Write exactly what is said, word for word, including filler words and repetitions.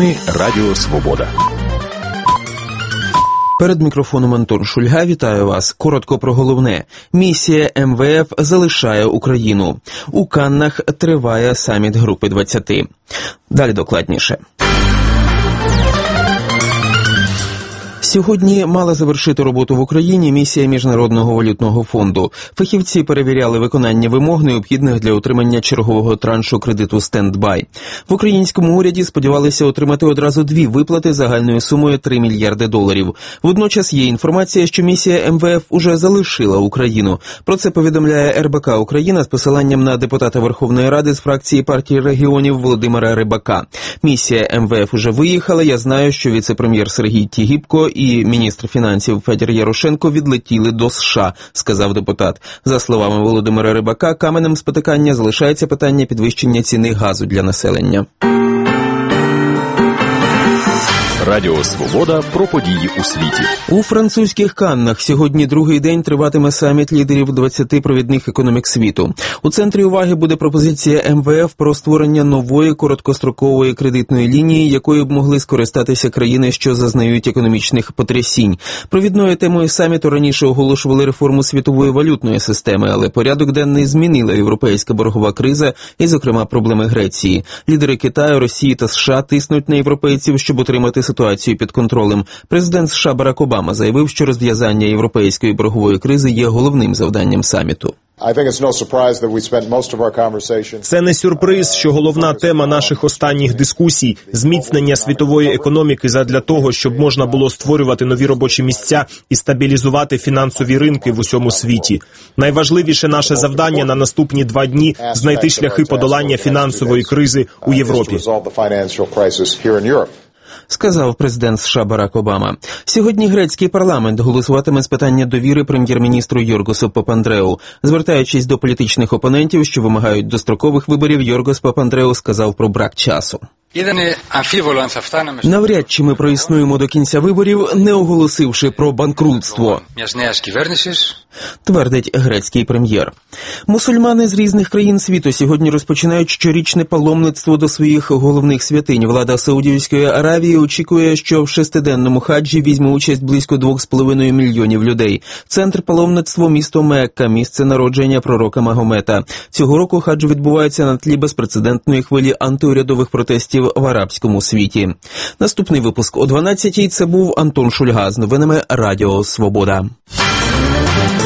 Новини Радіо Свобода. Перед мікрофоном Антон Шульга. Вітаю вас. Коротко про головне. Місія ем ве еф залишає Україну. У Каннах триває саміт Групи двадцять. Далі докладніше. Сьогодні мала завершити роботу в Україні місія Міжнародного валютного фонду. Фахівці перевіряли виконання вимог, необхідних для отримання чергового траншу кредиту «Стендбай». В українському уряді сподівалися отримати одразу дві виплати загальною сумою три мільярди доларів. Водночас є інформація, що місія ем ве еф уже залишила Україну. Про це повідомляє ер бе ка Україна з посиланням на депутата Верховної Ради з фракції партії регіонів Володимира Рибака. Місія ем ве еф уже виїхала. Я знаю, що віце-прем'єр Сергій Тігіпко і і міністр фінансів Федір Ярошенко відлетіли до США, сказав депутат. За словами Володимира Рибака, каменем спотикання залишається питання підвищення ціни газу для населення. Радіо Свобода про події у світі. У французьких Каннах сьогодні другий день триватиме саміт лідерів двадцяти провідних економік світу. У центрі уваги буде пропозиція ем ве еф про створення нової короткострокової кредитної лінії, якою б могли скористатися країни, що зазнають економічних потрясінь. Провідною темою саміту раніше оголошували реформу світової валютної системи, але порядок денний змінила європейська боргова криза і, зокрема, проблеми Греції. Лідери Китаю, Росії та США тиснуть на європейців, щоб отримати ситуацію під контролем. Президент США Барак Обама заявив, що розв'язання європейської боргової кризи є головним завданням саміту. Це не сюрприз, що головна тема наших останніх дискусій – зміцнення світової економіки задля того, щоб можна було створювати нові робочі місця і стабілізувати фінансові ринки в усьому світі. Найважливіше наше завдання на наступні два дні – знайти шляхи подолання фінансової кризи у Європі. Сказав президент США Барак Обама. Сьогодні грецький парламент голосуватиме з питання довіри прем'єр-міністру Йоргосу Папандреу. Звертаючись до політичних опонентів, що вимагають дострокових виборів, Йоргос Папандреу сказав про брак часу. Навряд чи ми проіснуємо до кінця виборів, не оголосивши про банкрутство, твердить грецький прем'єр. Мусульмани з різних країн світу сьогодні розпочинають щорічне паломництво до своїх головних святинь. Влада Саудівської Аравії очікує, що в шестиденному хаджі візьме участь близько двох з половиною мільйонів людей. Центр паломництва – місто Мекка, місце народження пророка Магомета. Цього року хадж відбувається на тлі безпрецедентної хвилі антиурядових протестів в арабському світі. Наступний випуск о дванадцятій. Це був Антон Шульга з новинами Радіо Свобода.